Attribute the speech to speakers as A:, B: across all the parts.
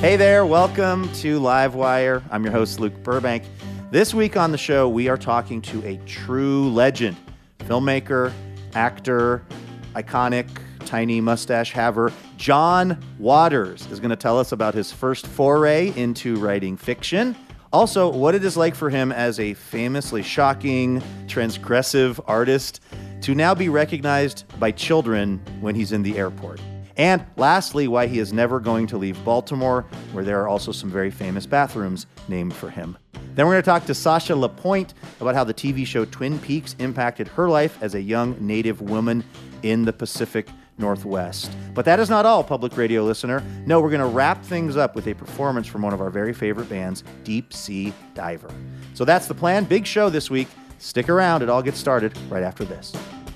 A: Hey there, welcome to Livewire. I'm your host, Luke Burbank. This week on the show, we are talking to a true legend, filmmaker, actor, iconic, tiny mustache haver. John Waters is going to tell us about his first foray into writing fiction. Also, what it is like for him as a famously shocking, transgressive artist to now be recognized by children when he's in the airport. And lastly, why he is never going to leave Baltimore, where there are also some very famous bathrooms named for him. Then we're going to talk to Sasha LaPointe about how the TV show Twin Peaks impacted her life as a young Native woman in the Pacific Northwest. But that is not all, public radio listener. No, we're going to wrap things up with a performance from one of our very favorite bands, Deep Sea Diver. So that's the plan. Big show this week. Stick around. It all gets started right after this.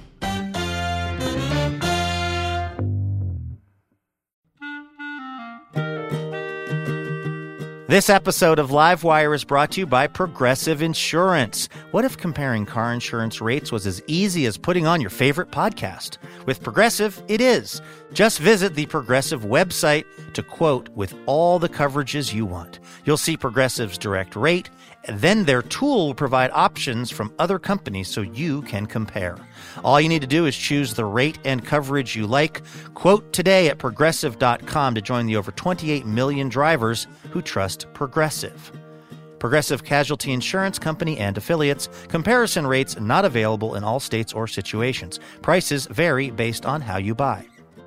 A: This episode of Livewire is brought to you by Progressive Insurance. What if comparing car insurance rates was as easy as putting on your favorite podcast? With Progressive, it is. Just visit the Progressive website to quote with all the coverages you want. You'll see Progressive's direct rate, and then their tool will provide options from other companies so you can compare. All you need to do is choose the rate and coverage you like. Quote today at Progressive.com to join the over 28 million drivers who trust Progressive. Progressive Casualty Insurance Company and affiliates. Comparison rates not available in all states or situations. Prices vary based on how you buy.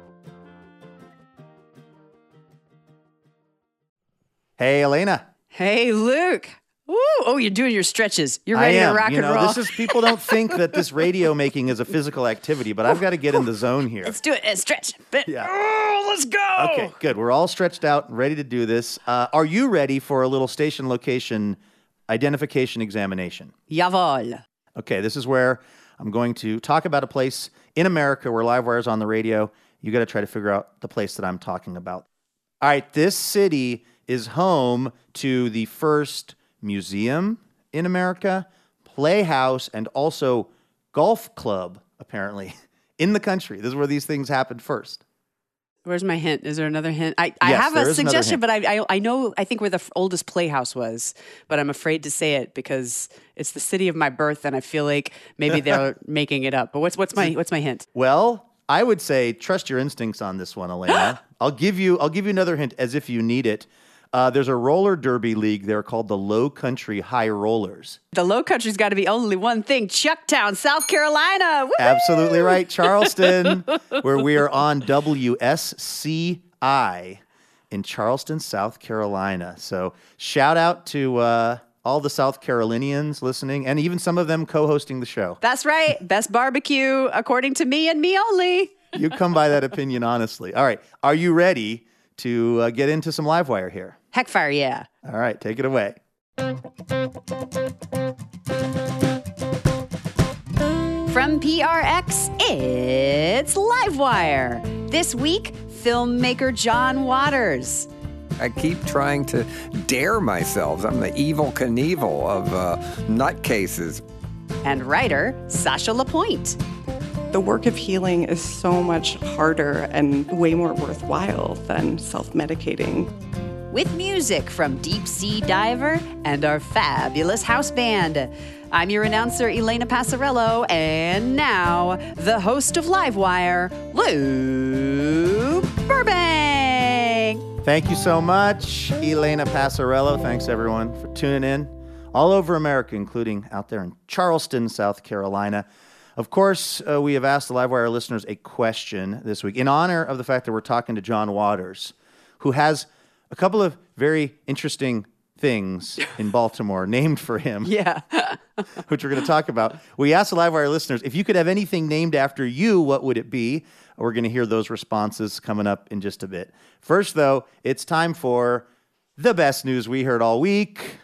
A: Hey, Elena.
B: Hey, Luke. Ooh, oh, you're doing your stretches. You're ready to rock and roll.
A: This is, people don't think that this radio making is a physical activity, but I've got to get in the zone here.
B: Let's do it. Stretch.
A: Yeah.
B: Oh, let's go.
A: Okay, good. We're all stretched out and ready to do this. Are you ready for a little station location identification examination?
B: Jawohl.
A: Okay, this is where I'm going to talk about a place in America where Livewire is on the radio. You got to try to figure out the place that I'm talking about. All right, this city is home to the first museum in America, playhouse, and also golf club, apparently, in the country. This is where these things happened first.
B: Where's my hint? Is there another hint? I
A: Yes,
B: have
A: there
B: a
A: is another
B: suggestion,
A: hint.
B: but I think where the oldest playhouse was, but I'm afraid to say it because it's the city of my birth, and I feel like maybe they're making it up. But what's my hint?
A: Well, I would say trust your instincts on this one, Elena. I'll give you another hint as if you need it. There's a roller derby league there called the Low Country High Rollers.
B: The Low Country's got to be only one thing: Chucktown, South Carolina. Woo-hoo!
A: Absolutely right, Charleston, where we are on WSCI in Charleston, South Carolina. So shout out to all the South Carolinians listening, and even some of them co-hosting the show.
B: That's right. Best barbecue, according to me and me only.
A: You come by that opinion honestly. All right, are you ready to get into some Livewire here?
B: Heck fire, yeah.
A: All right, take it away.
B: From PRX, it's Livewire. This week, filmmaker John Waters.
C: I keep trying to dare myself. I'm the evil Knievel of nutcases.
B: And writer Sasha LaPointe.
D: The work of healing is so much harder and way more worthwhile than self-medicating.
B: With music from Deep Sea Diver and our fabulous house band. I'm your announcer, Elena Passarello, and now the host of Livewire, Luke Burbank.
A: Thank you so much, Elena Passarello. Thanks, everyone, for tuning in all over America, including out there in Charleston, South Carolina. Of course, we have asked the Livewire listeners a question this week in honor of the fact that we're talking to John Waters, who has a couple of very interesting things in Baltimore named for him.
B: Yeah.
A: Which we're going to talk about. We asked the Livewire listeners, if you could have anything named after you, what would it be? We're going to hear those responses coming up in just a bit. First, though, it's time for the best news we heard all week.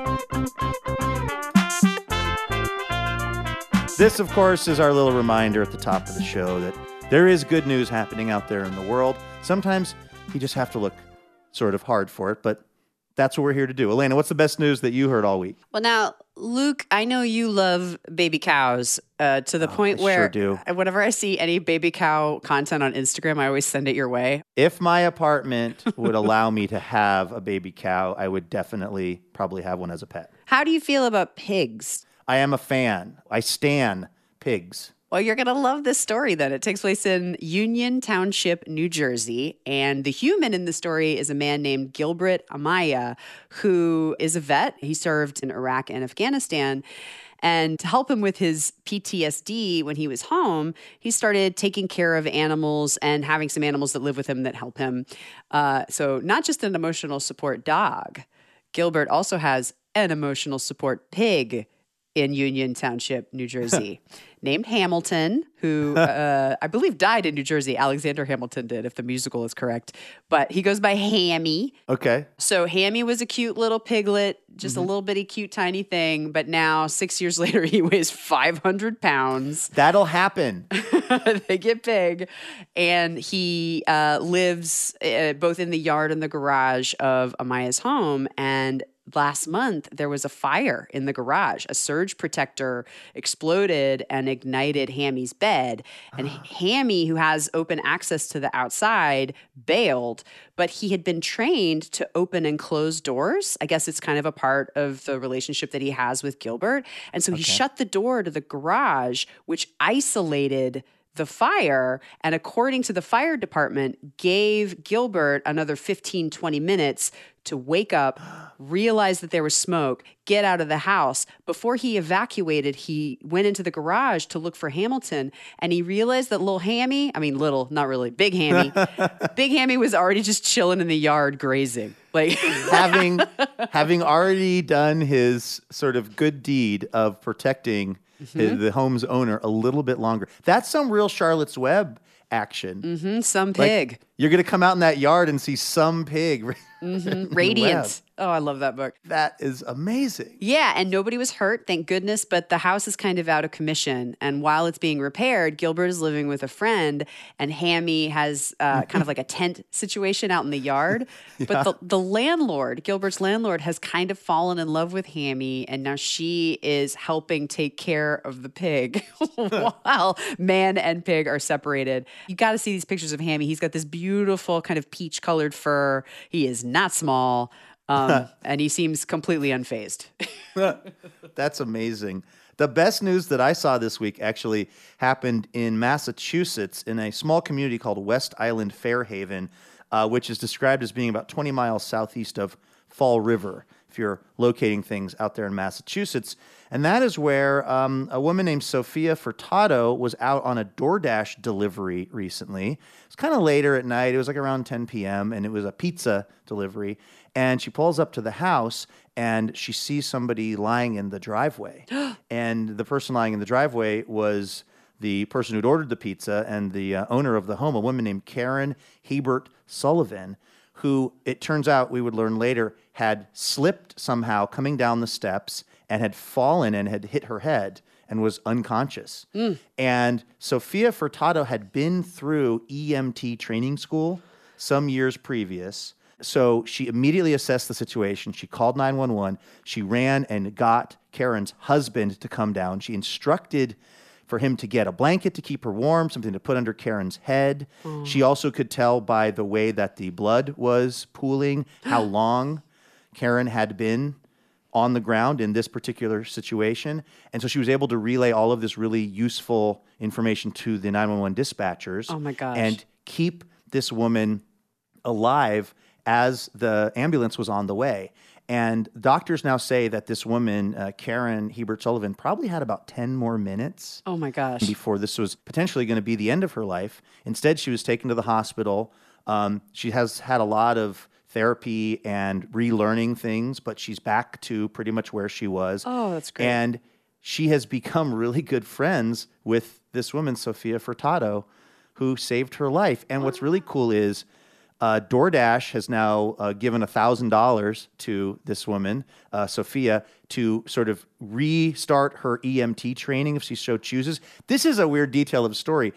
A: This, of course, is our little reminder at the top of the show that there is good news happening out there in the world. Sometimes you just have to look sort of hard for it, but that's what we're here to do. Elena, what's the best news that you heard all week?
B: Well, now, Luke, I know you love baby cows to the point
A: I
B: where
A: sure do.
B: whenever I see any baby cow content on Instagram, I always send it your way.
A: If my apartment would allow me to have a baby cow, I would definitely probably have one as a pet.
B: How do you feel about pigs?
A: I am a fan. I stan pigs.
B: Well, you're going to love this story then. It takes place in Union Township, New Jersey. And the human in the story is a man named Gilbert Amaya, who is a vet. He served in Iraq and Afghanistan. And to help him with his PTSD when he was home, he started taking care of animals and having some animals that live with him that help him. So not just an emotional support dog. Gilbert also has an emotional support pig in Union Township, New Jersey, named Hamilton, who I believe died in New Jersey. Alexander Hamilton did, if the musical is correct. But he goes by Hammy.
A: Okay.
B: So Hammy was a cute little piglet, just a little bitty cute tiny thing. But now, 6 years later, he weighs 500 pounds.
A: That'll happen.
B: They get big. And he lives both in the yard and the garage of Amaya's home. And last month, there was a fire in the garage. A surge protector exploded and ignited Hammy's bed. And Hammy, who has open access to the outside, bailed. But he had been trained to open and close doors. I guess it's kind of a part of the relationship that he has with Gilbert. And so he shut the door to the garage, which isolated the fire, and according to the fire department, gave Gilbert another 15, 20 minutes to wake up, realize that there was smoke, get out of the house. Before he evacuated, he went into the garage to look for Hamilton, and he realized that little Hammy, I mean little, not really, Big Hammy, Big Hammy was already just chilling in the yard grazing. Like
A: having already done his sort of good deed of protecting the home's owner a little bit longer. That's some real Charlotte's Web action.
B: Some pig.
A: Like, you're going to come out in that yard and see some pig.
B: Radiance. Oh, I love that book.
A: That is amazing.
B: Yeah, and nobody was hurt, thank goodness, but the house is kind of out of commission. And while it's being repaired, Gilbert is living with a friend, and Hammy has kind of like a tent situation out in the yard. But the landlord, Gilbert's landlord, has kind of fallen in love with Hammy, and now she is helping take care of the pig while man and pig are separated. You got to see these pictures of Hammy. He's got this beautiful kind of peach-colored fur. He is not small. And he seems completely unfazed.
A: That's amazing. The best news that I saw this week actually happened in Massachusetts in a small community called West Island Fairhaven, which is described as being about 20 miles southeast of Fall River, if you're locating things out there in Massachusetts. And that is where a woman named Sophia Furtado was out on a DoorDash delivery recently. It's kind of later at night. It was like around 10 p.m., and it was a pizza delivery. And she pulls up to the house, and she sees somebody lying in the driveway. And the person lying in the driveway was the person who'd ordered the pizza and the owner of the home, a woman named Karen Hebert Sullivan, who, it turns out, we would learn later, had slipped somehow coming down the steps and had fallen and had hit her head and was unconscious. And Sophia Furtado had been through EMT training school some years previous. So she immediately assessed the situation. She called 911. She ran and got Karen's husband to come down. She instructed for him to get a blanket to keep her warm, something to put under Karen's head. She also could tell by the way that the blood was pooling how long Karen had been on the ground in this particular situation. And so she was able to relay all of this really useful information to the 911 dispatchers.
B: Oh, my gosh.
A: And keep this woman alive as the ambulance was on the way. And doctors now say that this woman, Karen Hebert Sullivan, probably had about 10 more minutes.
B: Oh, my gosh.
A: Before this was potentially going to be the end of her life. Instead, she was taken to the hospital. She has had a lot of therapy and relearning things, but she's back to pretty much where she was.
B: Oh, that's great.
A: And she has become really good friends with this woman, Sophia Furtado, who saved her life. And what's really cool is DoorDash has now given $1,000 to this woman, Sophia, to sort of restart her EMT training if she so chooses. This is a weird detail of the story.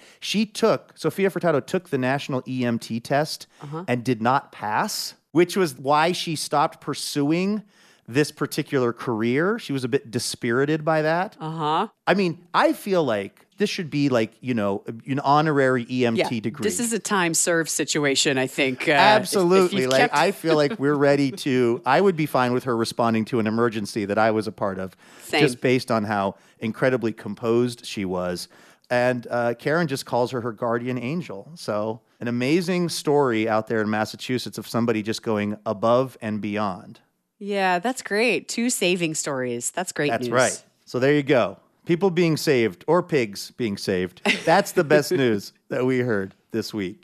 A: Sophia Furtado took the national EMT test and did not pass, which was why she stopped pursuing this particular career. She was a bit dispirited by that.
B: Uh-huh.
A: I mean, I feel like this should be like, an honorary EMT degree.
B: This is a time served situation, I think.
A: Absolutely. I feel like we're ready to, I would be fine with her responding to an emergency that I was a part of.
B: Same.
A: Just based on how incredibly composed she was. And Karen just calls her guardian angel. So an amazing story out there in Massachusetts of somebody just going above and beyond.
B: Yeah, that's great. 2 saving stories. That's great news.
A: That's right. So there you go. People being saved, or pigs being saved. That's the best news that we heard this week.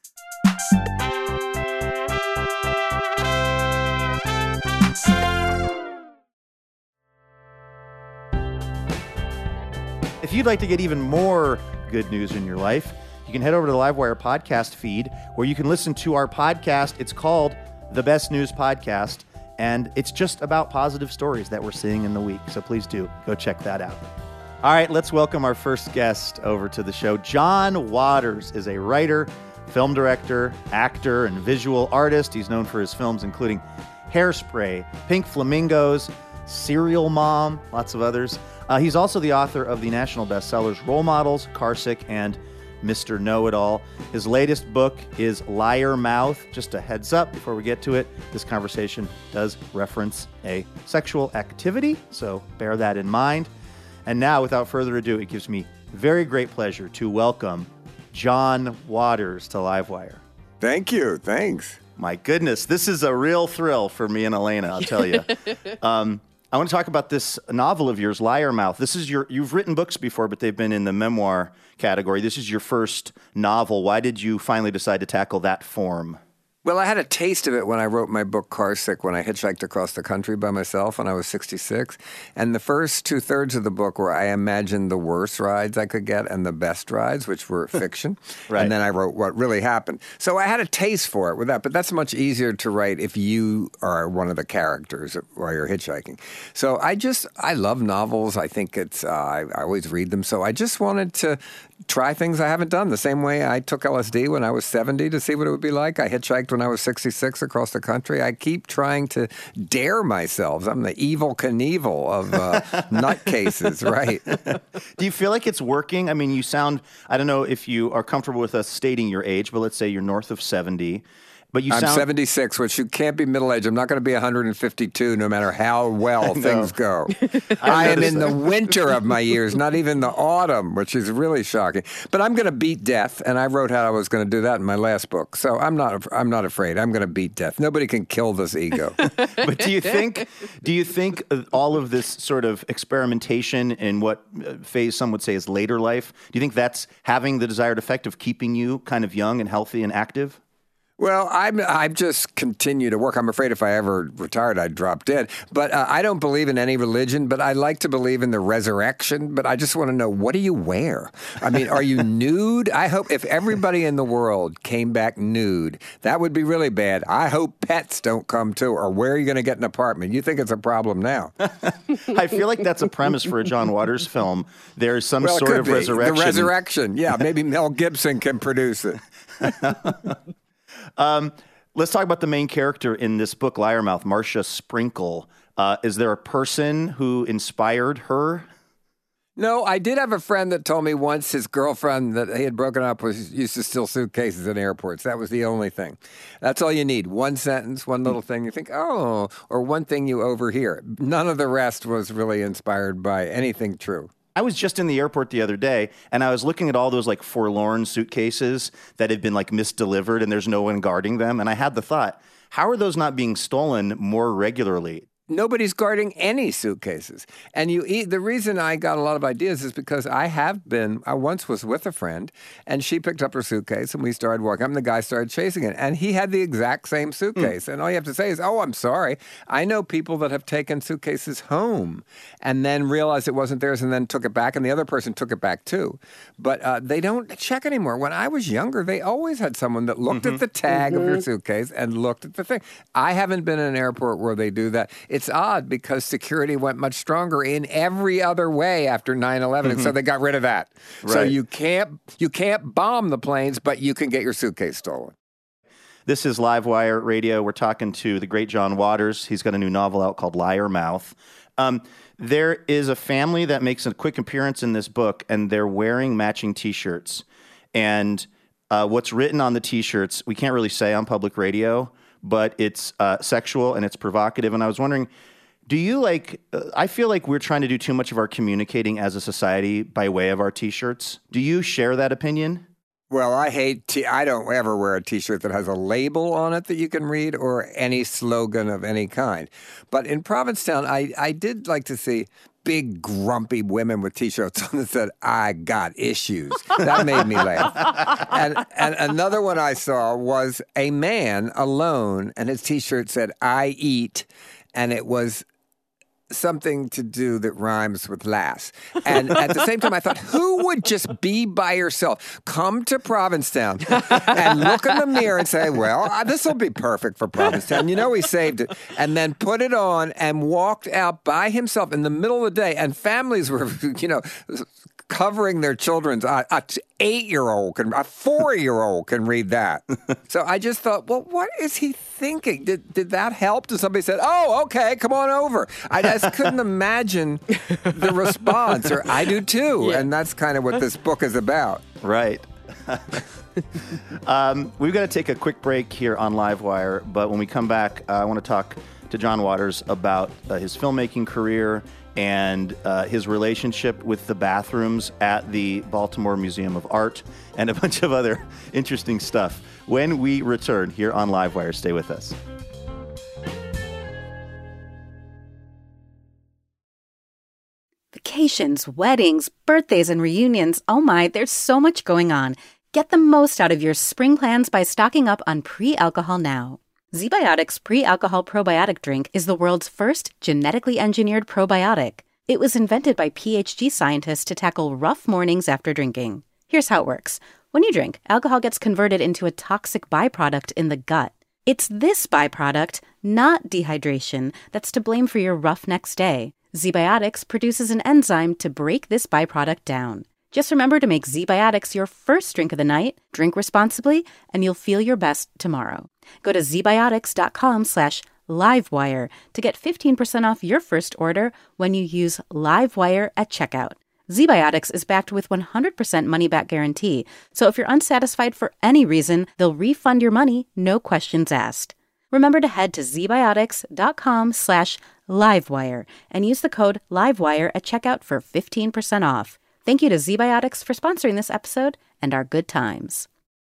A: If you'd like to get even more good news in your life, you can head over to the Livewire podcast feed where you can listen to our podcast. It's called The Best News Podcast, and it's just about positive stories that we're seeing in the week. So please do go check that out. All right, let's welcome our first guest over to the show. John Waters is a writer, film director, actor, and visual artist. He's known for his films including Hairspray, Pink Flamingos, Serial Mom, lots of others. He's also the author of the national bestsellers Role Models, Carsick, and Mr. Know-It-All. His latest book is Liar Mouth. Just a heads up before we get to it, this conversation does reference a sexual activity, so bear that in mind. And now, without further ado, it gives me very great pleasure to welcome John Waters to Livewire.
C: Thank you. Thanks.
A: My goodness, this is a real thrill for me and Elena, I'll tell you. I want to talk about this novel of yours, Liar Mouth. This is you've written books before, but they've been in the memoir category. This is your first novel. Why did you finally decide to tackle that form?
C: Well, I had a taste of it when I wrote my book, Carsick, when I hitchhiked across the country by myself when I was 66. And the first 2/3 of the book were I imagined the worst rides I could get and the best rides, which were fiction.
A: Right.
C: And then I wrote what really happened. So I had a taste for it with that, but that's much easier to write if you are one of the characters while you're hitchhiking. So I love novels. I think I always read them. So I just wanted to try things I haven't done. The same way I took LSD when I was 70 to see what it would be like. I hitchhiked when I was 66 across the country. I keep trying to dare myself. I'm the Evel Knievel of nutcases, right?
A: Do you feel like it's working? I mean, you sound, I don't know if you are comfortable with us stating your age, but let's say you're north of 70. But I'm
C: 76, which you can't be middle-aged. I'm not going to be 152 no matter how well things go. I am in the winter of my years, not even the autumn, which is really shocking. But I'm going to beat death, and I wrote how I was going to do that in my last book. So I'm not afraid. I'm going to beat death. Nobody can kill this ego.
A: But do you think all of this sort of experimentation in what phase some would say is later life, do you think that's having the desired effect of keeping you kind of young and healthy and active?
C: Well, I've just continued to work. I'm afraid if I ever retired, I'd drop dead. But I don't believe in any religion, but I like to believe in the resurrection. But I just want to know, what do you wear? I mean, are you nude? I hope if everybody in the world came back nude, that would be really bad. I hope pets don't come too. Or where are you going to get an apartment? You think it's a problem now.
A: I feel like that's a premise for a John Waters film. There's some sort of resurrection.
C: The resurrection. Yeah, maybe Mel Gibson can produce it.
A: Let's talk about the main character in this book, Liar Mouth, Marcia Sprinkle. Is there a person who inspired her?
C: No, I did have a friend that told me once his girlfriend that he had broken up used to steal suitcases in airports. That was the only thing. That's all you need. One sentence, one little thing you think, oh, or one thing you overhear. None of the rest was really inspired by anything true.
A: I was just in the airport the other day, and I was looking at all those like forlorn suitcases that had been like misdelivered, and there's no one guarding them. And I had the thought, how are those not being stolen more regularly?
C: Nobody's guarding any suitcases. And the reason I got a lot of ideas is because I once was with a friend, and she picked up her suitcase, and we started walking up, and the guy started chasing it. And he had the exact same suitcase. And all you have to say is, oh, I'm sorry. I know people that have taken suitcases home and then realized it wasn't theirs and then took it back, and the other person took it back too. But they don't check anymore. When I was younger, they always had someone that looked at the tag of your suitcase and looked at the thing. I haven't been in an airport where they do that. It's odd because security went much stronger in every other way after 9/11, and so they got rid of that. Right. So you can't bomb the planes, but you can get your suitcase stolen.
A: This is Livewire Radio. We're talking to the great John Waters. He's got a new novel out called Liar Mouth. There is a family that makes a quick appearance in this book, and they're wearing matching T-shirts. And what's written on the T-shirts, we can't really say on public radio, but it's sexual and it's provocative. And I was wondering, do you I feel like we're trying to do too much of our communicating as a society by way of our T-shirts. Do you share that opinion?
C: Well, I don't ever wear a T-shirt that has a label on it that you can read or any slogan of any kind. But in Provincetown, I did like to see big, grumpy women with T-shirts on that said, "I got issues." That made me laugh. And another one I saw was a man alone, and his T-shirt said, "I eat," and it was something to do that rhymes with lass. And at the same time, I thought, who would just be by yourself, come to Provincetown and look in the mirror and say, well, this will be perfect for Provincetown. You know, he saved it. And then put it on and walked out by himself in the middle of the day. And families were, covering their children's. A 8-year-old a 4-year-old can read that. So I just thought, well, what is he thinking? Did that help? Did somebody say, "Oh, okay, come on over"? I just couldn't imagine the response. Or I do too, and that's kind of what this book is about.
A: Right. We've got to take a quick break here on Livewire, but when we come back, I want to talk to John Waters about his filmmaking career and his relationship with the bathrooms at the Baltimore Museum of Art and a bunch of other interesting stuff. When we return here on Livewire, stay with us.
E: Vacations, weddings, birthdays, and reunions. Oh my, there's so much going on. Get the most out of your spring plans by stocking up on pre-alcohol now. ZBiotics Pre-Alcohol Probiotic Drink is the world's first genetically engineered probiotic. It was invented by PhD scientists to tackle rough mornings after drinking. Here's how it works. When you drink, alcohol gets converted into a toxic byproduct in the gut. It's this byproduct, not dehydration, that's to blame for your rough next day. ZBiotics produces an enzyme to break this byproduct down. Just remember to make ZBiotics your first drink of the night, drink responsibly, and you'll feel your best tomorrow. Go to zbiotics.com/livewire to get 15% off your first order when you use Livewire at checkout. ZBiotics is backed with 100% money-back guarantee, so if you're unsatisfied for any reason, they'll refund your money, no questions asked. Remember to head to zbiotics.com/livewire and use the code LIVEWIRE at checkout for 15% off. Thank you to ZBiotics for sponsoring this episode and our good times.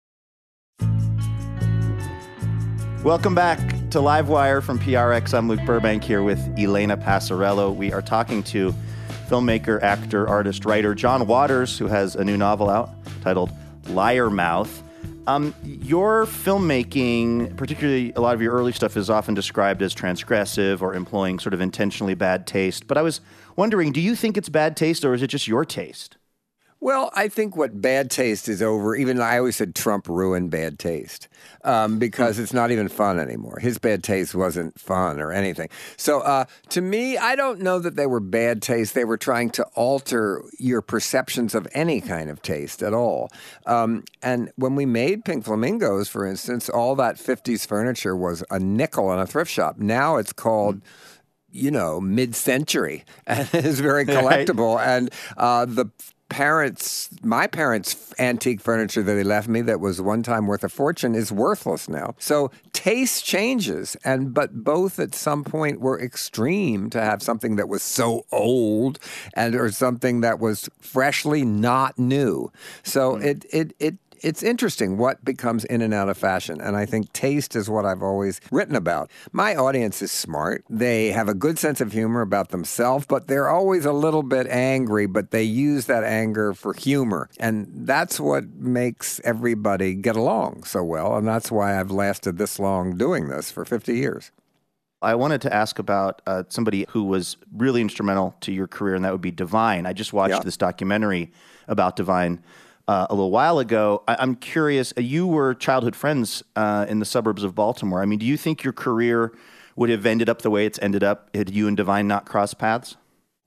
A: Welcome back to Livewire from PRX. I'm Luke Burbank here with Elena Passarello. We are talking to filmmaker, actor, artist, writer John Waters, who has a new novel out titled Liar Mouth. Your filmmaking, particularly a lot of your early stuff, is often described as transgressive or employing sort of intentionally bad taste. But I was wondering, do you think it's bad taste or is it just your taste?
C: Well, I think what bad taste is over, even I always said Trump ruined bad taste because it's not even fun anymore. His bad taste wasn't fun or anything. So to me, I don't know that they were bad taste. They were trying to alter your perceptions of any kind of taste at all. And when we made Pink Flamingos, for instance, all that 50s furniture was a nickel in a thrift shop. Now it's called mid-century, and it's very collectible. Right. And my parents' antique furniture that they left me that was one time worth a fortune is worthless now. So taste changes, but both at some point were extreme to have something that was so old or something that was freshly not new. So it's interesting what becomes in and out of fashion. And I think taste is what I've always written about. My audience is smart. They have a good sense of humor about themselves, but they're always a little bit angry, but they use that anger for humor. And that's what makes everybody get along so well. And that's why I've lasted this long doing this for 50 years.
A: I wanted to ask about somebody who was really instrumental to your career, and that would be Divine. I just watched this documentary about Divine a little while ago. I'm curious, you were childhood friends in the suburbs of Baltimore. I mean, do you think your career would have ended up the way it's ended up had you and Divine not crossed paths?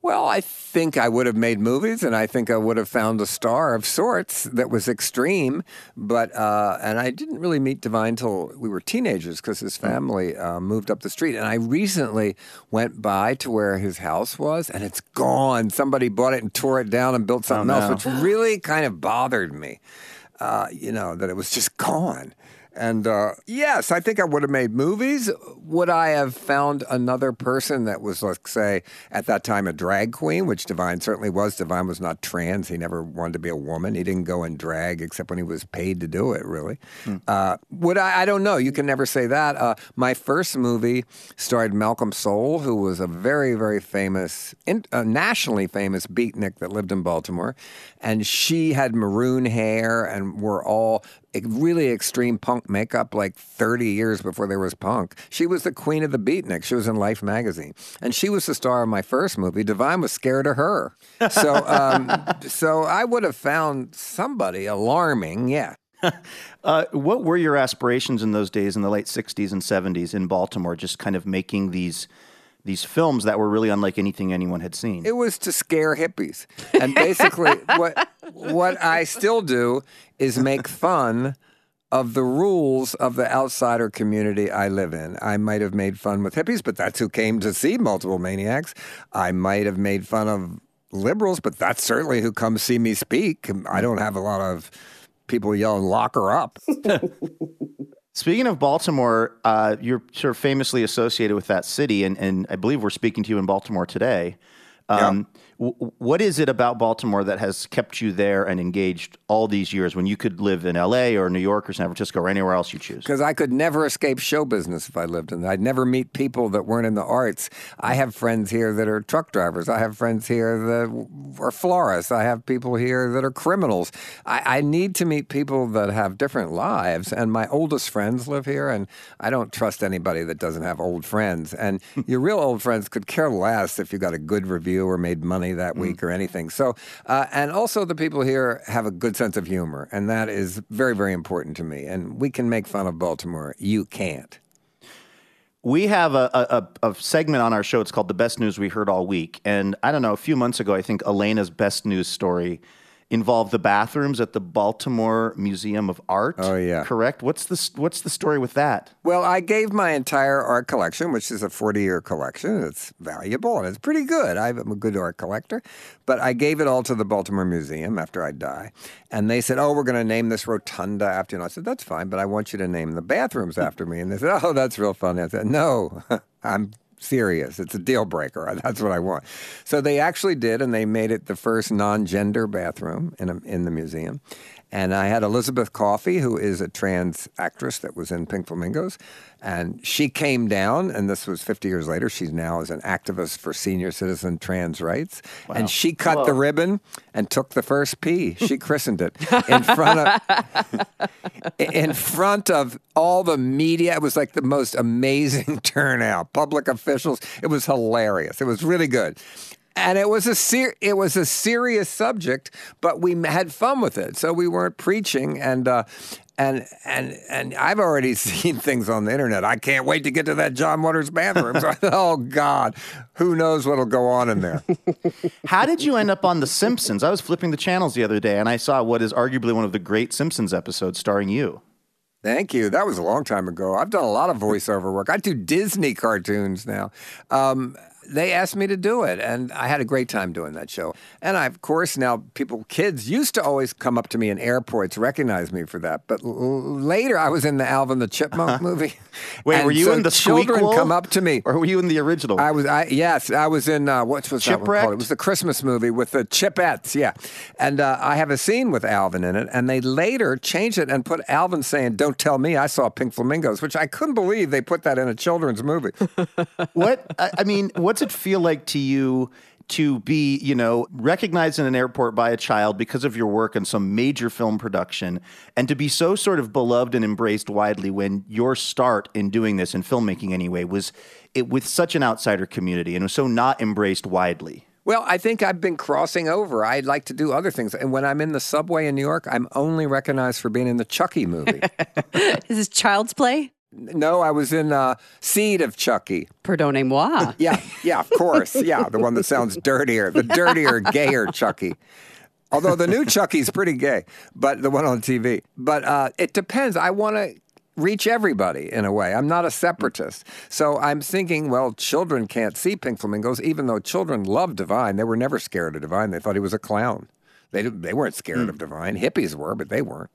C: Well, I think I would have made movies, and I think I would have found a star of sorts that was extreme. But and I didn't really meet Divine till we were teenagers because his family moved up the street. And I recently went by to where his house was, and it's gone. Somebody bought it and tore it down and built something else, which really kind of bothered me. That it was just gone. And yes, I think I would have made movies. Would I have found another person that was, let's say, at that time a drag queen, which Divine certainly was. Divine was not trans. He never wanted to be a woman. He didn't go in drag except when he was paid to do it, really. Would I don't know. You can never say that. My first movie starred Malcolm Soul, who was a very, very famous, nationally famous beatnik that lived in Baltimore. And she had maroon hair and were all really extreme punk makeup like 30 years before there was punk. She was the queen of the beatnik. She was in Life magazine. And she was the star of my first movie. Divine was scared of her. So I would have found somebody alarming, yeah.
A: What were your aspirations in those days in the late 60s and 70s in Baltimore, just kind of making these films that were really unlike anything anyone had seen?
C: It was to scare hippies. And basically what I still do is make fun of the rules of the outsider community I live in. I might have made fun with hippies, but that's who came to see Multiple Maniacs. I might have made fun of liberals, but that's certainly who comes see me speak. I don't have a lot of people yelling, "Lock her up."
A: Speaking of Baltimore, you're sort of famously associated with that city, and I believe we're speaking to you in Baltimore today. What is it about Baltimore that has kept you there and engaged all these years when you could live in L.A. or New York or San Francisco or anywhere else you choose?
C: Because I could never escape show business if I lived in it. I'd never meet people that weren't in the arts. I have friends here that are truck drivers. I have friends here that are florists. I have people here that are criminals. I need to meet people that have different lives, and my oldest friends live here, and I don't trust anybody that doesn't have old friends. And your real old friends could care less if you got a good review or made money that week or anything. So, and also the people here have a good sense of humor, and that is very, very important to me. And we can make fun of Baltimore. You can't.
A: We have a segment on our show. It's called The Best News We Heard All Week. And I don't know, a few months ago, I think Elena's best news story involved the bathrooms at the Baltimore Museum of Art.
C: Oh, yeah.
A: Correct? What's the story with that?
C: Well, I gave my entire art collection, which is a 40-year collection. It's valuable, and it's pretty good. I'm a good art collector. But I gave it all to the Baltimore Museum after I die. And they said, we're going to name this rotunda after you. And I said, that's fine, but I want you to name the bathrooms after me. And they said, that's real funny. I said, no, I'm serious. It's a deal breaker. That's what I want. So they actually did, and they made it the first non-gender bathroom in the museum. And I had Elizabeth Coffey, who is a trans actress that was in Pink Flamingos, and she came down, and this was 50 years later. She's now an activist for senior citizen trans rights. Wow. And she cut the ribbon and took the first pee. She christened it in front of all the media. It was like the most amazing turnout. Public officials. It was hilarious. It was really good. And it was a serious subject, but we had fun with it. So we weren't preaching, and I've already seen things on the internet. I can't wait to get to that John Waters bathroom. So oh God, who knows what'll go on in there?
A: How did you end up on The Simpsons? I was flipping the channels the other day, and I saw what is arguably one of the great Simpsons episodes starring you.
C: Thank you. That was a long time ago. I've done a lot of voiceover work. I do Disney cartoons now. They asked me to do it, and I had a great time doing that show. And of course, now kids used to always come up to me in airports, recognize me for that. But later, I was in the Alvin the Chipmunk movie.
A: Wait, were you in the
C: children
A: Squeakquel?
C: Come up to me,
A: or were you in the original?
C: Yes, I was in what was that one called? It was the Christmas movie with the Chipettes. Yeah, and I have a scene with Alvin in it, and they later changed it and put Alvin saying, "Don't tell me I saw Pink Flamingos," which I couldn't believe they put that in a children's movie.
A: What's it feel like to you to be, recognized in an airport by a child because of your work in some major film production, and to be so sort of beloved and embraced widely when your start in doing this, in filmmaking anyway, was it with such an outsider community and was so not embraced widely?
C: Well, I think I've been crossing over. I'd like to do other things. And when I'm in the subway in New York, I'm only recognized for being in the Chucky movie.
B: Is this Child's Play?
C: No, I was in Seed of Chucky.
B: Pardonnez-moi.
C: Yeah, of course. Yeah, the one that sounds dirtier, the dirtier, gayer Chucky. Although the new Chucky's pretty gay, but the one on TV. But it depends. I want to reach everybody in a way. I'm not a separatist. So I'm thinking, well, children can't see Pink Flamingos, even though children love Divine. They were never scared of Divine. They thought he was a clown. They weren't scared of Divine. Hippies were, but they weren't.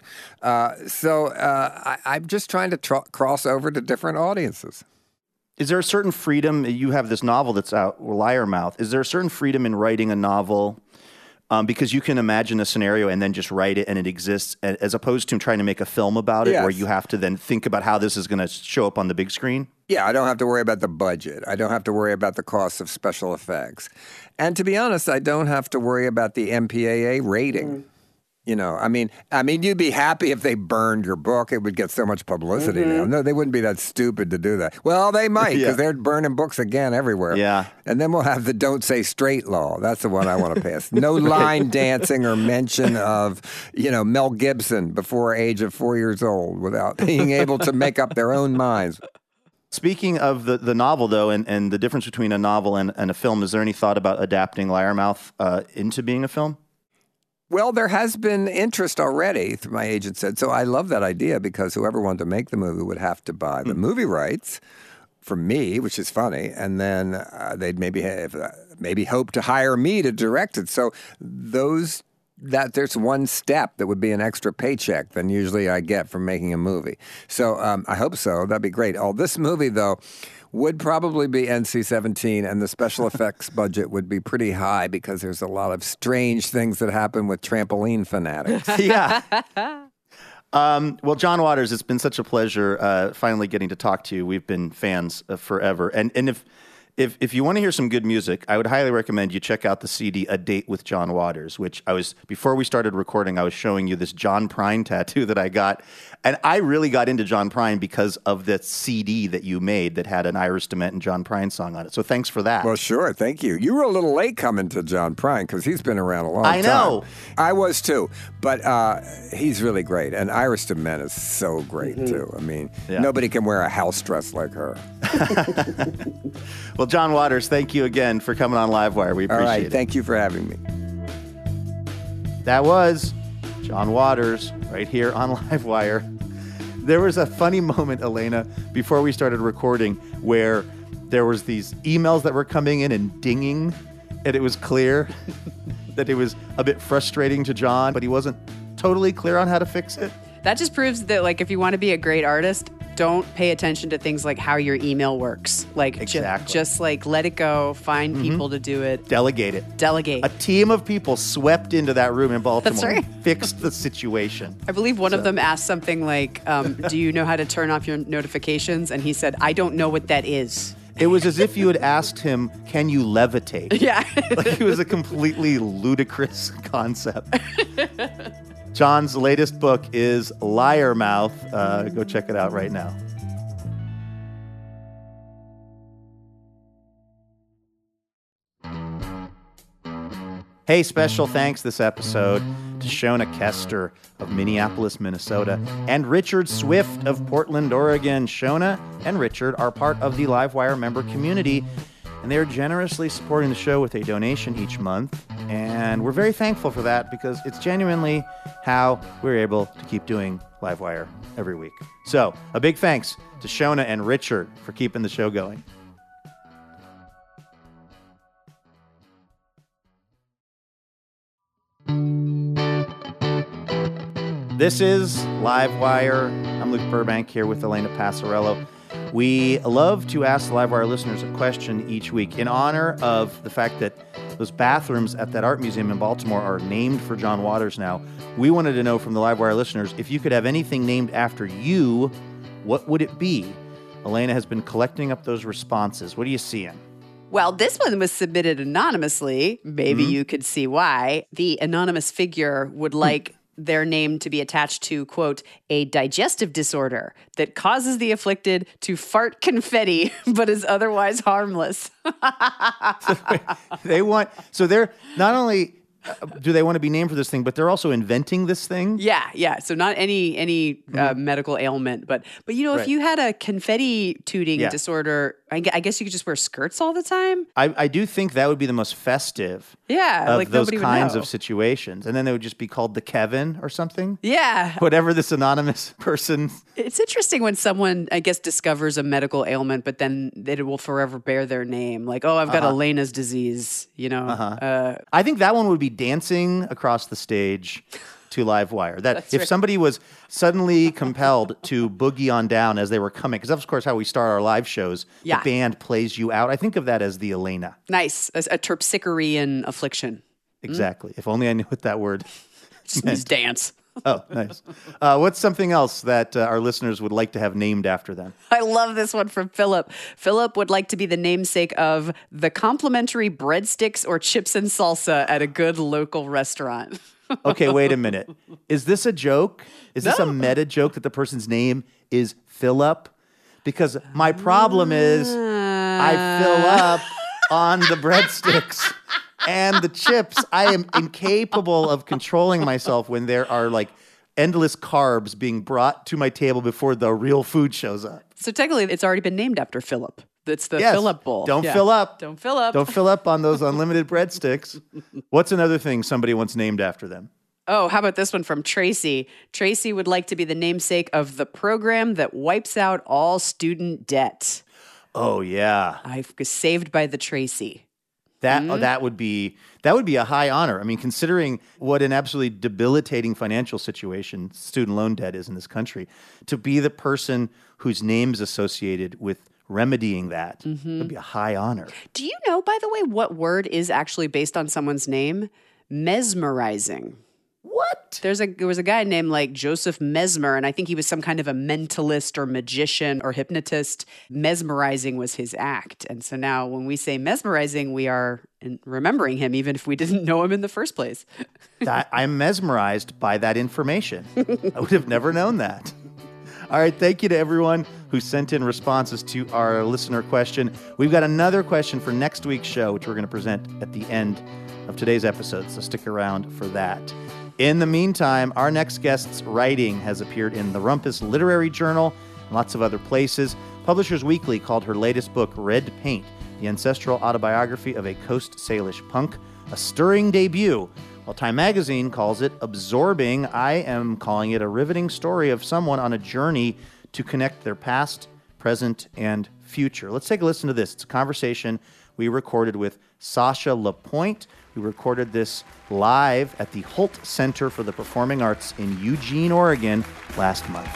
C: I'm just trying to cross over to different audiences.
A: Is there a certain freedom? You have this novel that's out, Liar Mouth. Is there a certain freedom in writing a novel because you can imagine a scenario and then just write it and it exists, as opposed to trying to make a film about it where you have to then think about how this is going to show up on the big screen?
C: Yeah, I don't have to worry about the budget. I don't have to worry about the cost of special effects. And to be honest, I don't have to worry about the MPAA rating. You know, I mean, you'd be happy if they burned your book. It would get so much publicity now. No, they wouldn't be that stupid to do that. Well, they might, because they're burning books again everywhere.
A: Yeah.
C: And then we'll have the Don't Say Straight law. That's the one I want to pass. No line dancing or mention of, Mel Gibson before age of 4 years old without being able to make up their own minds.
A: Speaking of the novel, though, and the difference between a novel and a film, is there any thought about adapting Liar Mouth into being a film?
C: Well, there has been interest already, my agent said. So I love that idea because whoever wanted to make the movie would have to buy the movie rights from me, which is funny, and then they'd maybe hope to hire me to direct it. So there's one step that would be an extra paycheck than usually I get from making a movie. So I hope so. That'd be great. This movie, though, would probably be NC-17, and the special effects budget would be pretty high because there's a lot of strange things that happen with trampoline fanatics.
A: Yeah. Well, John Waters, it's been such a pleasure finally getting to talk to you. We've been fans forever. And if you want to hear some good music, I would highly recommend you check out the CD, A Date with John Waters, which before we started recording, I was showing you this John Prine tattoo that I got. And I really got into John Prine because of the CD that you made that had an Iris DeMent and John Prine song on it. So thanks for that.
C: Well, sure. Thank you. You were a little late coming to John Prine because he's been around a long time.
A: I know.
C: I was too. But he's really great. And Iris DeMent is so great too. I mean, nobody can wear a house dress like her.
A: Well, John Waters, thank you again for coming on Livewire. We appreciate it.
C: All right. Thank you for having me.
A: That was John Waters right here on Livewire. There was a funny moment, Elena, before we started recording where there was these emails that were coming in and dinging, and it was clear that it was a bit frustrating to John, but he wasn't totally clear on how to fix it.
B: That just proves that, if you want to be a great artist, don't pay attention to things like how your email works.
A: Exactly.
B: Just let it go. Find people to do it.
A: Delegate it.
B: Delegate.
A: A team of people swept into that room in Baltimore.
B: That's right.
A: And fixed the situation.
B: I believe one of them asked something like, do you know how to turn off your notifications? And he said, I don't know what that is.
A: It was as if you had asked him, can you levitate?
B: Yeah.
A: It was a completely ludicrous concept. John's latest book is Liar Mouth. Go check it out right now. Hey, special thanks this episode to Shona Kester of Minneapolis, Minnesota, and Richard Swift of Portland, Oregon. Shona and Richard are part of the Livewire member community, and they are generously supporting the show with a donation each month. And we're very thankful for that because it's genuinely how we're able to keep doing Livewire every week. So a big thanks to Shona and Richard for keeping the show going. This is Livewire. I'm Luke Burbank here with Elena Passarello. We love to ask the Livewire listeners a question each week in honor of the fact that those bathrooms at that art museum in Baltimore are named for John Waters now. We wanted to know from the Livewire listeners, if you could have anything named after you, what would it be? Elena has been collecting up those responses. What are you seeing?
B: Well, this one was submitted anonymously. Maybe you could see why. The anonymous figure would like their name to be attached to, quote, a digestive disorder that causes the afflicted to fart confetti, but is otherwise harmless.
A: So they're not only do they want to be named for this thing? But they're also inventing this thing.
B: Yeah. So not any medical ailment, but you know, if
A: Right.
B: you had a confetti tooting
A: Yeah.
B: disorder, I guess you could just wear skirts all the time.
A: I do think that would be the most festive
B: Yeah,
A: of
B: like
A: those
B: nobody would
A: kinds
B: know.
A: of situations. And then they would just be called the Kevin or something.
B: Yeah.
A: Whatever this anonymous person.
B: It's interesting when someone, I guess, discovers a medical ailment, but then it will forever bear their name. Like, oh, I've got Elena's disease, you know.
A: I think that one would be dancing across the stage to Livewire. That
B: That's
A: if
B: right.
A: somebody was suddenly compelled to boogie on down as they were coming, because that's of course how we start our live shows.
B: Yeah.
A: The band plays you out. I think of that as the Elena.
B: Nice. A terpsichorean affliction.
A: Exactly. If only I knew what that word.
B: Just means dance.
A: Oh, nice. What's something else that our listeners would like to have named after them?
B: I love this one from Philip. Philip would like to be the namesake of the complimentary breadsticks or chips and salsa at a good local restaurant.
A: Okay, wait a minute. Is this a joke? Is this a
B: No.
A: meta joke that the person's name is Philip? Because my problem is I fill up on the breadsticks and the chips. I am incapable of controlling myself when there are like endless carbs being brought to my table before the real food shows up.
B: So technically, it's already been named after Philip. It's the
A: Yes.
B: Philip Bowl.
A: Don't
B: Yeah.
A: fill up.
B: Don't fill up.
A: Don't fill up on those unlimited breadsticks. What's another thing somebody once named after them?
B: Oh, how about this one from Tracy? Tracy would like to be the namesake of the program that wipes out all student debt.
A: Oh yeah.
B: I was saved by the Tracy.
A: That would be a high honor. I mean, considering what an absolutely debilitating financial situation student loan debt is in this country, to be the person whose name is associated with remedying that would be a high honor.
B: Do you know, by the way, what word is actually based on someone's name? Mesmerizing.
A: What?
B: There was a guy named like Joseph Mesmer, and I think he was some kind of a mentalist or magician or hypnotist. Mesmerizing was his act. And so now when we say mesmerizing, we are remembering him, even if we didn't know him in the first place.
A: I'm mesmerized by that information. I would have never known that. All right, thank you to everyone who sent in responses to our listener question. We've got another question for next week's show, which we're going to present at the end of today's episode, so stick around for that. In the meantime, our next guest's writing has appeared in the Rumpus Literary Journal and lots of other places. Publishers Weekly called her latest book Red Paint, the ancestral autobiography of a Coast Salish punk, a stirring debut. While Time Magazine calls it absorbing, I am calling it a riveting story of someone on a journey to connect their past, present, and future. Let's take a listen to this. It's a conversation we recorded with Sasha Lapointe. We recorded this live at the Holt Center for the Performing Arts in Eugene, Oregon, last month.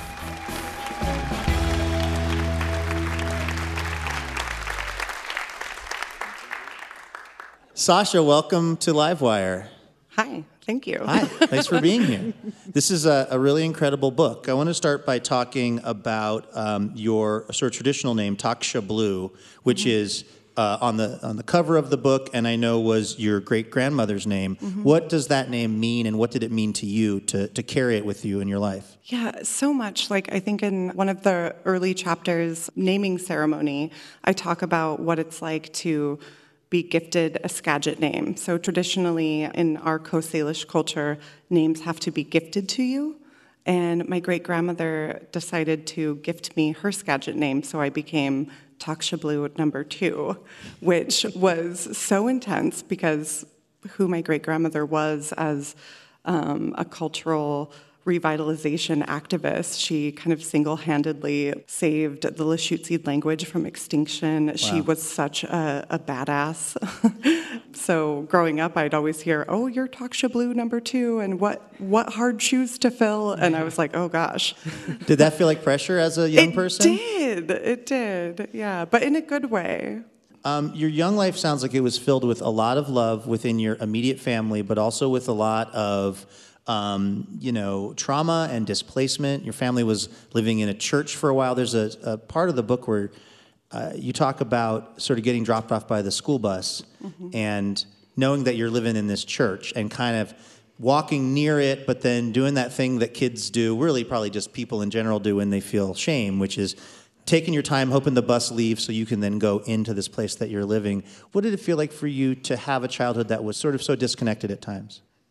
F: Sasha, welcome to Livewire.
D: Hi, thank you.
F: Hi, thanks for being here. This is a really incredible book. I want to start by talking about your sort of traditional name, Taksha Blue, which is on the cover of the book, and I know was your great-grandmother's name. What does that name mean, and what did it mean to you to carry it with you in your life?
D: Yeah, so much. Like, I think in one of the early chapters, naming ceremony, I talk about what it's like to be gifted a Skagit name. So traditionally, in our Coast Salish culture, names have to be gifted to you. And my great-grandmother decided to gift me her Skagit name, so I became Taksha Blue #2, which was so intense because who my great-grandmother was as a cultural revitalization activist. She kind of single-handedly saved the Lushootseed language from extinction. Wow. She was such a badass. So growing up, I'd always hear, "Oh, you're Taksha Blue #2, and what hard shoes to fill." And I was like, "Oh gosh."
F: Did that feel like pressure as a young person?
D: It did, yeah, but in a good way.
F: Your young life sounds like it was filled with a lot of love within your immediate family, but also with a lot of trauma and displacement. Your family was living in a church for a while. There's a part of the book where you talk about sort of getting dropped off by the school bus and knowing that you're living in this church and kind of walking near it, but then doing that thing that kids do, really probably just people in general do when they feel shame, which is taking your time, hoping the bus leaves so you can then go into this place that you're living. What did it feel like for you to have a childhood that was sort of so disconnected at times?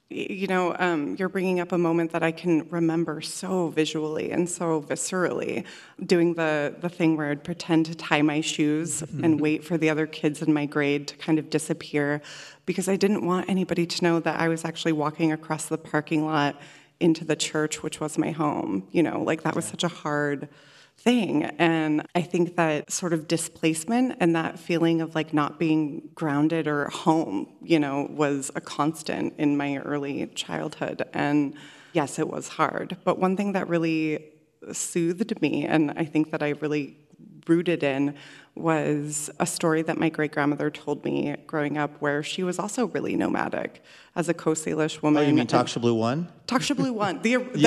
D: You're bringing up a moment that I can remember so visually and so viscerally, doing the thing where I'd pretend to tie my shoes and wait for the other kids in my grade to kind of disappear, because I didn't want anybody to know that I was actually walking across the parking lot into the church, which was my home. That was such a hard thing. And I think that sort of displacement and that feeling of like not being grounded or home, was a constant in my early childhood. And yes, it was hard. But one thing that really soothed me, and I think that I really rooted in, was a story that my great-grandmother told me growing up, where she was also really nomadic as a Coast Salish woman.
A: Oh, you mean Taksha Blue 1?
D: Taksha Blue 1, the OG.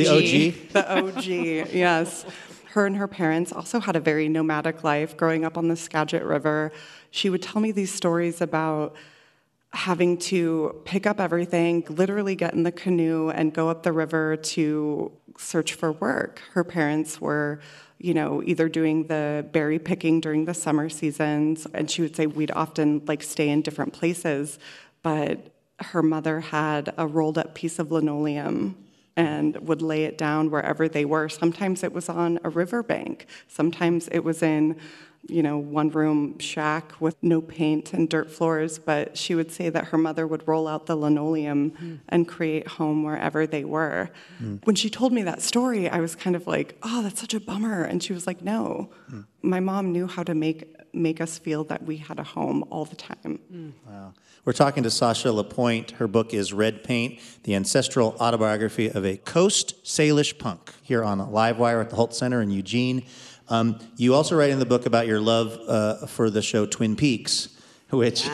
A: The
D: OG, yes. Her and her parents also had a very nomadic life growing up on the Skagit River. She would tell me these stories about having to pick up everything, literally get in the canoe and go up the river to search for work. Her parents were, either doing the berry picking during the summer seasons, and she would say we'd often stay in different places, but her mother had a rolled up piece of linoleum and would lay it down wherever they were. Sometimes it was on a riverbank. Sometimes it was in, one-room shack with no paint and dirt floors. But she would say that her mother would roll out the linoleum and create home wherever they were. When she told me that story, I was kind of like, oh, that's such a bummer. And she was like, no. My mom knew how to make us feel that we had a home all the time.
A: Wow. We're talking to Sasha LaPointe. Her book is Red Paint, the ancestral autobiography of a Coast Salish punk, here on Livewire at the Holt Center in Eugene. You also write in the book about your love for the show Twin Peaks, which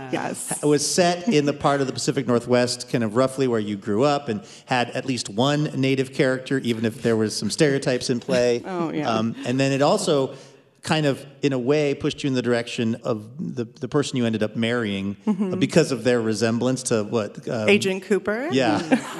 A: was set in the part of the Pacific Northwest, kind of roughly where you grew up, and had at least one native character, even if there was some stereotypes in play.
D: Oh, yeah.
A: And then it also kind of, in a way, pushed you in the direction of the person you ended up marrying because of their resemblance to what?
D: Agent Cooper?
A: Yeah.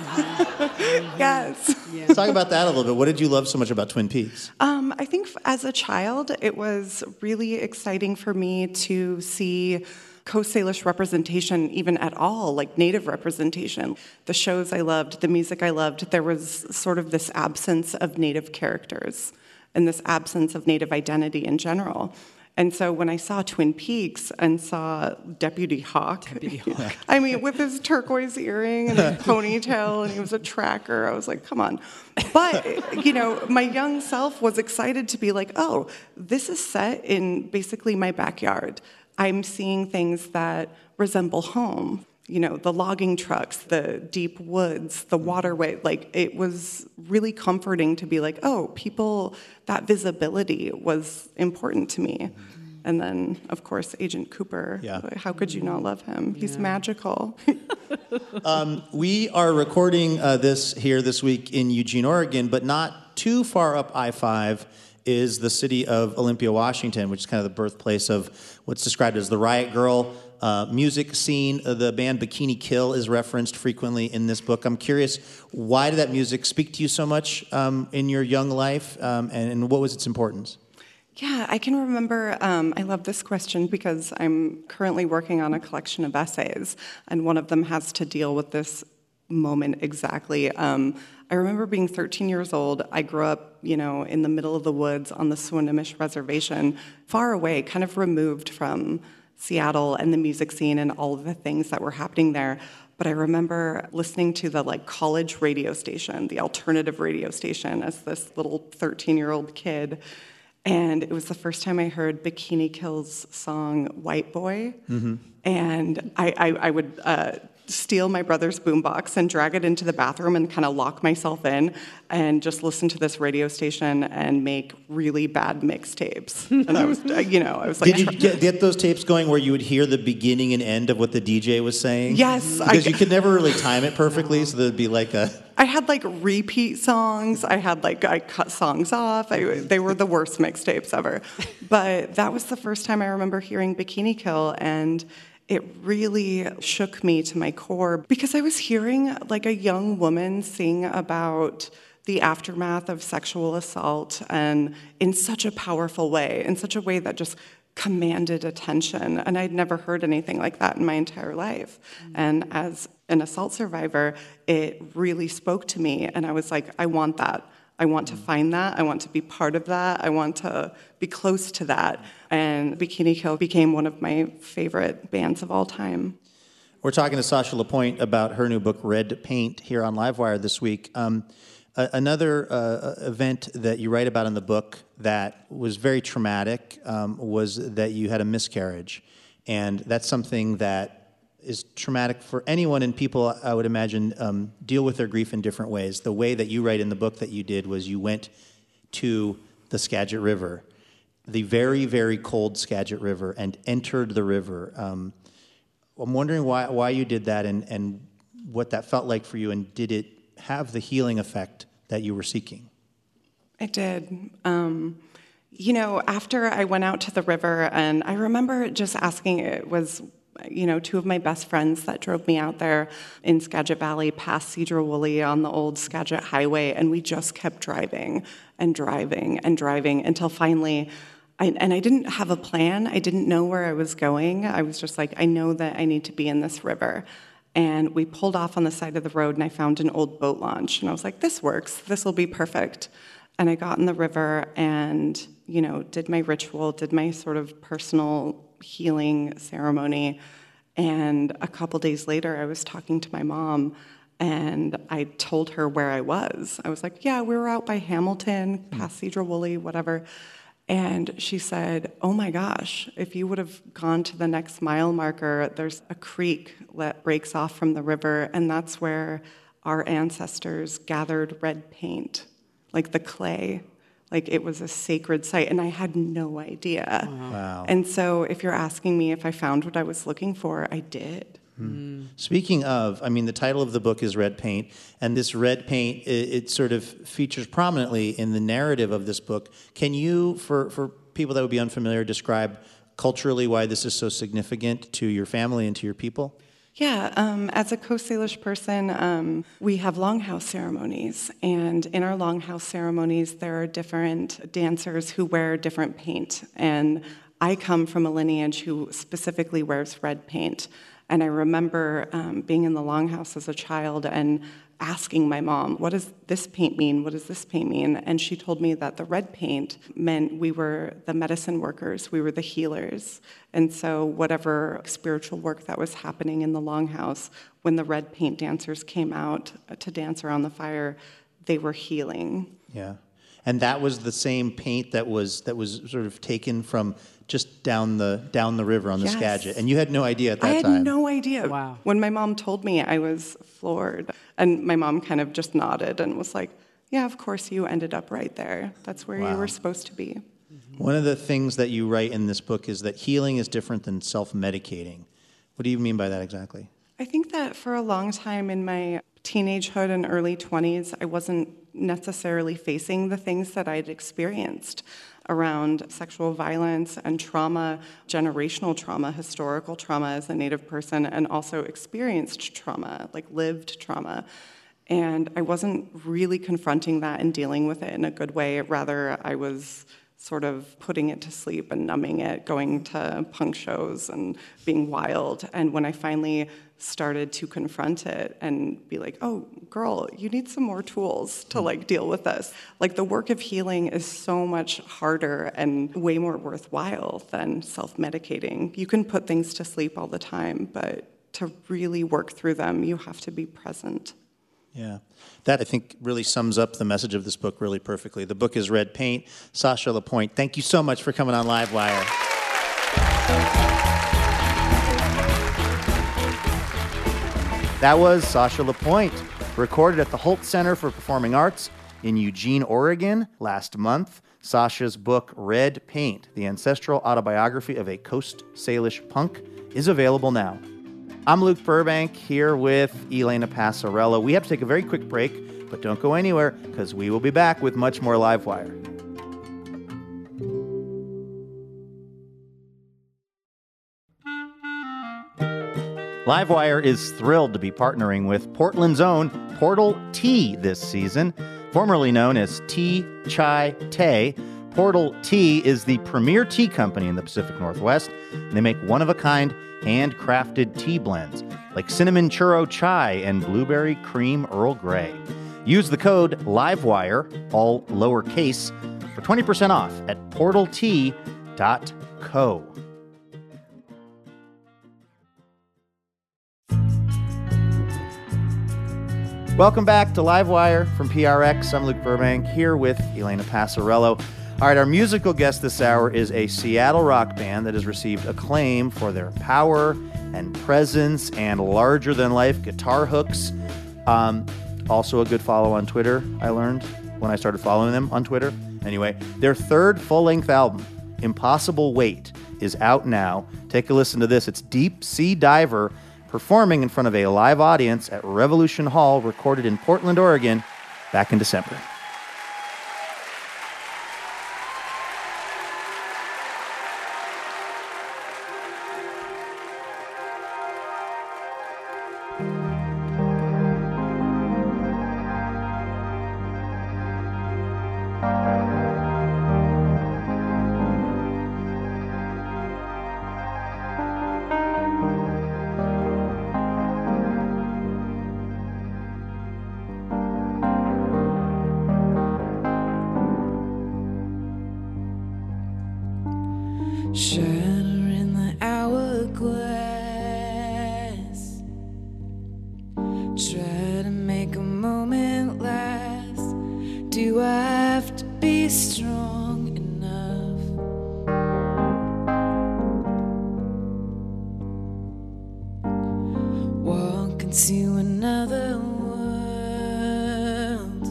D: Yes.
A: Talk about that a little bit. What did you love so much about Twin Peaks?
D: I think as a child, it was really exciting for me to see Coast Salish representation even at all, like Native representation. The shows I loved, the music I loved, there was sort of this absence of Native characters and this absence of Native identity in general. And so when I saw Twin Peaks and saw Deputy Hawk, I mean, with his turquoise earring and his ponytail, and he was a tracker, I was like, come on. But, my young self was excited to be like, oh, this is set in basically my backyard. I'm seeing things that resemble home. The logging trucks, the deep woods, the waterway, it was really comforting to be like, oh, that visibility was important to me. And then, of course, Agent Cooper.
A: Yeah.
D: How could you not love him? He's magical.
A: We are recording this week in Eugene, Oregon, but not too far up I-5 is the city of Olympia, Washington, which is kind of the birthplace of what's described as the Riot Girl music scene. The band Bikini Kill is referenced frequently in this book. I'm curious, why did that music speak to you so much in your young life, and what was its importance?
D: Yeah, I can remember, I love this question because I'm currently working on a collection of essays, and one of them has to deal with this moment exactly. I remember being 13 years old. I grew up, in the middle of the woods on the Swinomish Reservation, far away, kind of removed from Seattle and the music scene and all of the things that were happening there. But I remember listening to the college radio station, the alternative radio station, as this little 13-year-old kid. And it was the first time I heard Bikini Kill's song "White Boy," and I would steal my brother's boombox and drag it into the bathroom and kind of lock myself in and just listen to this radio station and make really bad mixtapes. And I was like,
A: did you get those tapes going where you would hear the beginning and end of what the DJ was saying?
D: Yes,
A: because you could never really time it perfectly, so there'd be
D: I had repeat songs. I cut songs off. They were the worst mixtapes ever. But that was the first time I remember hearing Bikini Kill, and it really shook me to my core because I was hearing a young woman sing about the aftermath of sexual assault, and in such a powerful way, in such a way that just commanded attention. And I'd never heard anything like that in my entire life. And as an assault survivor, it really spoke to me. And I was like, I want that. I want to find that. I want to be part of that. I want to be close to that. And Bikini Kill became one of my favorite bands of all time.
F: We're talking to Sasha LaPointe about her new book, Red Paint, here on Livewire this week. Another event that you write about in the book that was very traumatic was that you had a miscarriage. And that's something that is traumatic for anyone, and people, I would imagine, deal with their grief in different ways. The way that you write in the book that you did was you went to the Skagit River, the very, very cold Skagit River, and entered the river. I'm wondering why you did that and what that felt like for you, and did it have the healing effect that you were seeking?
D: It did. After I went out to the river, and I remember just asking, it was, two of my best friends that drove me out there in Skagit Valley past Sedro-Woolley on the old Skagit Highway, and we just kept driving and driving and driving until finally, I didn't have a plan. I didn't know where I was going. I was just like, I know that I need to be in this river. And we pulled off on the side of the road, and I found an old boat launch. And I was like, this works. This will be perfect. And I got in the river and, did my ritual, did my sort of personal healing ceremony. And a couple days later, I was talking to my mom, and I told her where I was. I was like, yeah, we were out by Hamilton, past Sedro-Woolley, whatever. And she said, oh my gosh, if you would have gone to the next mile marker, there's a creek that breaks off from the river, and that's where our ancestors gathered red paint, like the clay. Like it was a sacred site, and I had no idea.
F: Wow.
D: And so if you're asking me if I found what I was looking for, I did.
F: Speaking of, the title of the book is Red Paint, and this red paint, it sort of features prominently in the narrative of this book. Can you, for people that would be unfamiliar, describe culturally why this is so significant to your family and to your people?
D: Yeah, as a Coast Salish person, we have longhouse ceremonies, and in our longhouse ceremonies, there are different dancers who wear different paint, and I come from a lineage who specifically wears red paint. And I remember being in the longhouse as a child and asking my mom, what does this paint mean? What does this paint mean? And she told me that the red paint meant we were the medicine workers, we were the healers. And so whatever spiritual work that was happening in the longhouse, when the red paint dancers came out to dance around the fire, they were healing.
F: Yeah. And that was the same paint that was sort of taken from just down the river on the Skagit. And you had no idea at that time.
D: I had no idea.
B: Wow.
D: When my mom told me, I was floored. And my mom kind of just nodded and was like, yeah, of course you ended up right there. That's where you were supposed to be.
F: One of the things that you write in this book is that healing is different than self-medicating. What do you mean by that exactly?
D: I think that for a long time in my teenagehood and early 20s, I wasn't necessarily facing the things that I'd experienced around sexual violence and trauma, generational trauma, historical trauma as a Native person, and also experienced trauma, like lived trauma. And I wasn't really confronting that and dealing with it in a good way. Rather, I was sort of putting it to sleep and numbing it, going to punk shows and being wild. And when I finally started to confront it and be like, oh, girl, you need some more tools to deal with this. Like the work of healing is so much harder and way more worthwhile than self-medicating. You can put things to sleep all the time, but to really work through them, you have to be present.
F: Yeah. That, I think, really sums up the message of this book really perfectly. The book is Red Paint. Sasha LaPointe, thank you so much for coming on Livewire.
A: That was Sasha LaPointe, recorded at the Holt Center for Performing Arts in Eugene, Oregon last month. Sasha's book, Red Paint, the ancestral autobiography of a Coast Salish punk, is available now. I'm Luke Burbank here with Elena Passarello. We have to take a very quick break, but don't go anywhere because we will be back with much more Livewire. Livewire is thrilled to be partnering with Portland's own Portal Tea this season. Formerly known as Tea Chai Tay, Portal Tea is the premier tea company in the Pacific Northwest, and they make one-of-a-kind handcrafted tea blends like cinnamon churro chai and blueberry cream Earl Grey. Use the code LIVEWIRE, all lowercase, for 20% off at portaltea.co. Welcome back to Livewire from PRX. I'm Luke Burbank here with Elena Passarello. All right, our musical guest this hour is a Seattle rock band that has received acclaim for their power and presence and larger-than-life guitar hooks. Also a good follow on Twitter, I learned when I started following them on Twitter. Anyway, their third full-length album, Impossible Weight, is out now. Take a listen to this. It's Deep Sea Diver, performing in front of a live audience at Revolution Hall, recorded in Portland, Oregon, back in December.
G: Shatter in the hourglass. Try to make a moment last. Do I have to be strong enough? Walk into another world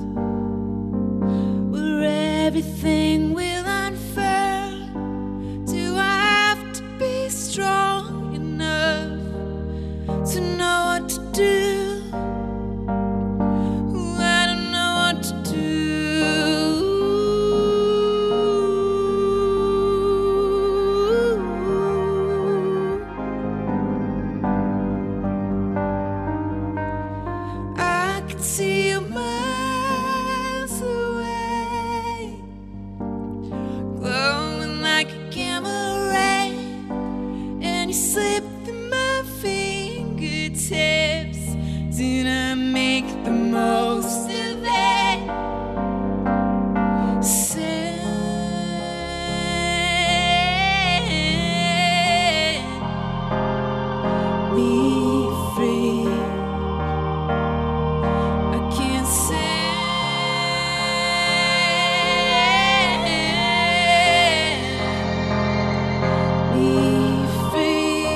G: where everything will unfurl. Do I have to be strong enough to know what to do? I don't know what to do. I can see you miles away, glowing like a gamma ray, and you slip through my fingertips. Did I make the most of it? Set me free. I can't set me free.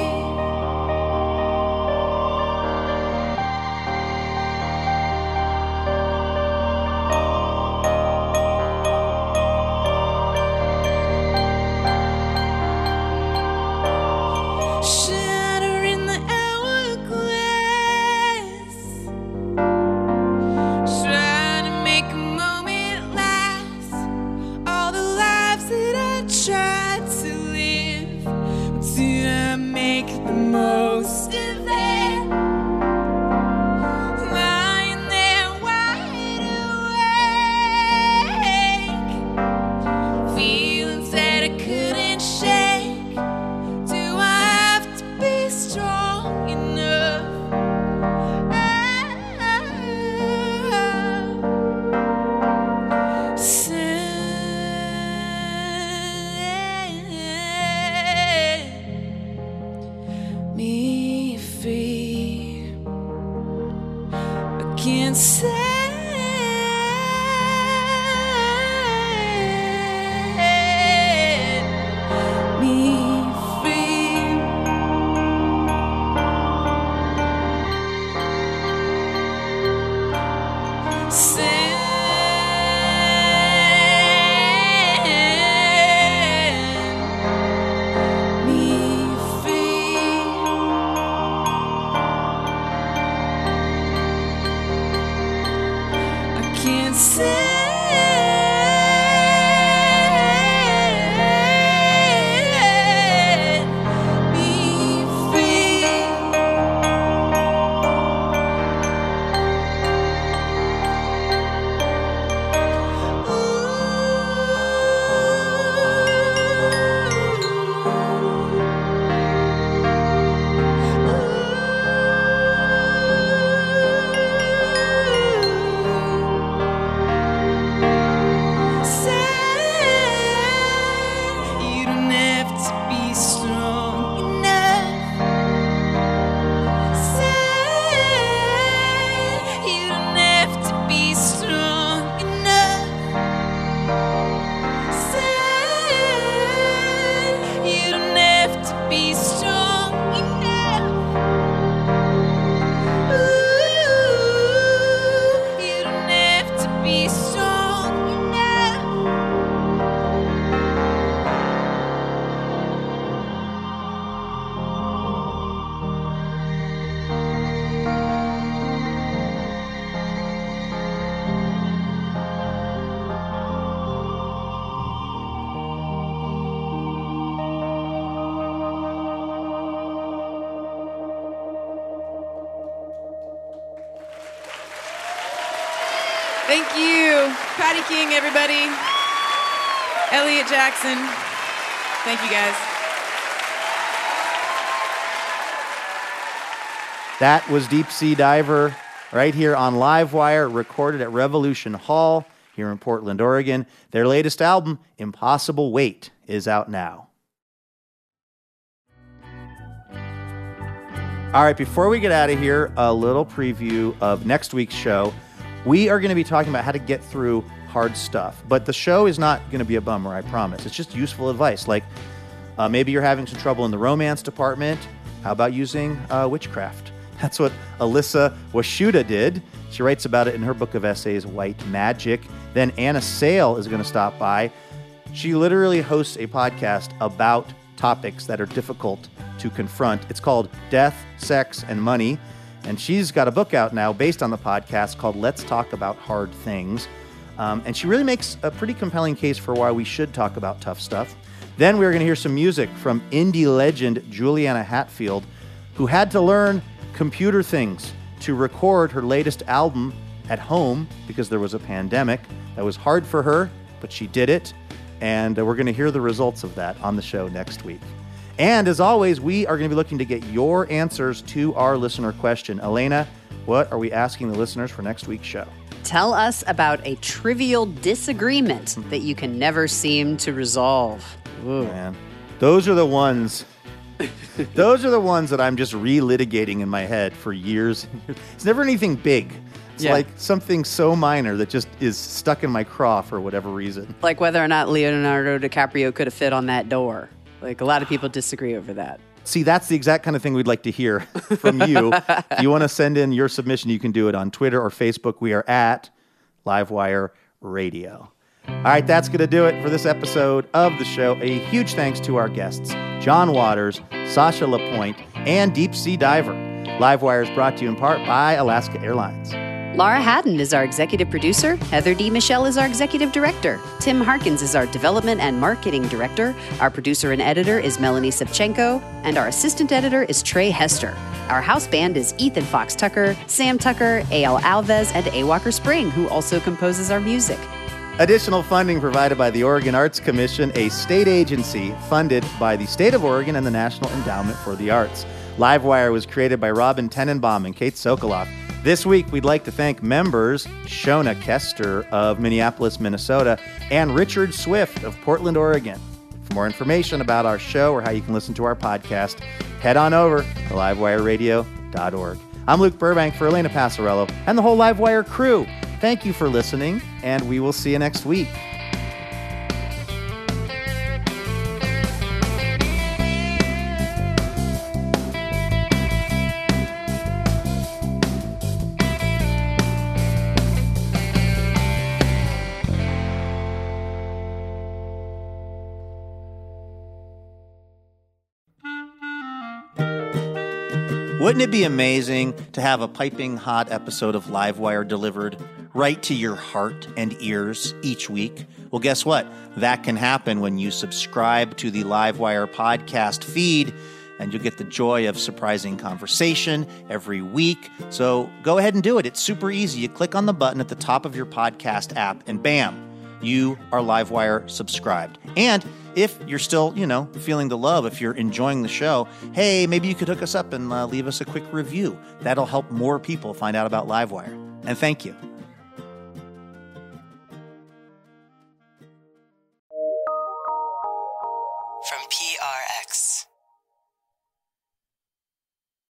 G: Shatter in the hourglass. Try to make a moment last. All the lives that I tried to live, did I make the most of it? Lying there wide awake, feelings that I couldn't shake. Do I have to be strong enough? Set me free. I can't set me free. Set me free. Thank you. Patty King, everybody. Elliot Jackson. Thank you, guys.
A: That was Deep Sea Diver right here on Livewire, recorded at Revolution Hall here in Portland, Oregon. Their latest album, Impossible Weight, is out now. All right, before we get out of here, a little preview of next week's show. We are going to be talking about how to get through hard stuff, but the show is not going to be a bummer, I promise. It's just useful advice, like maybe you're having some trouble in the romance department. How about using witchcraft? That's what Alyssa Washuta did. She writes about it in her book of essays, White Magic. Then Anna Sale is going to stop by. She literally hosts a podcast about topics that are difficult to confront. It's called Death, Sex, and Money. And she's got a book out now based on the podcast called Let's Talk About Hard Things. And she really makes a pretty compelling case for why we should talk about tough stuff. Then we're going to hear some music from indie legend Juliana Hatfield, who had to learn computer things to record her latest album at home because there was a pandemic. That was hard for her, but she did it. And we're going to hear the results of that on the show next week. And as always, we are going to be looking to get your answers to our listener question. Elena, what are we asking the listeners for next week's show?
B: Tell us about a trivial disagreement that you can never seem to resolve. Ooh.
A: Man, those are the ones that I'm just relitigating in my head for years. It's never anything big. It's like something so minor that just is stuck in my craw for whatever reason.
B: Like whether or not Leonardo DiCaprio could have fit on that door. Like, a lot of people disagree over that.
A: See, that's the exact kind of thing we'd like to hear from you. If you want to send in your submission, you can do it on Twitter or Facebook. We are at Livewire Radio. All right, that's going to do it for this episode of the show. A huge thanks to our guests, John Waters, Sasha LaPointe, and Deep Sea Diver. Livewire is brought to you in part by Alaska Airlines.
B: Laura Haddon is our executive producer. Heather D. Michelle is our executive director. Tim Harkins is our development and marketing director. Our producer and editor is Melanie Savchenko. And our assistant editor is Trey Hester. Our house band is Ethan Fox Tucker, Sam Tucker, A.L. Alves, and A. Walker Spring, who also composes our music.
A: Additional funding provided by the Oregon Arts Commission, a state agency funded by the state of Oregon and the National Endowment for the Arts. Livewire was created by Robin Tenenbaum and Kate Sokoloff. This week, we'd like to thank members Shona Kester of Minneapolis, Minnesota, and Richard Swift of Portland, Oregon. For more information about our show or how you can listen to our podcast, head on over to livewireradio.org. I'm Luke Burbank for Elena Passarello and the whole Livewire crew. Thank you for listening, and we will see you next week. Wouldn't it be amazing to have a piping hot episode of Livewire delivered right to your heart and ears each week? Well, guess what? That can happen when you subscribe to the Livewire podcast feed, and you'll get the joy of surprising conversation every week. So go ahead and do it. It's super easy. You click on the button at the top of your podcast app, and bam, you are Livewire subscribed. And if you're still, feeling the love, if you're enjoying the show, hey, maybe you could hook us up and leave us a quick review. That'll help more people find out about Livewire. And thank you.
H: From PRX.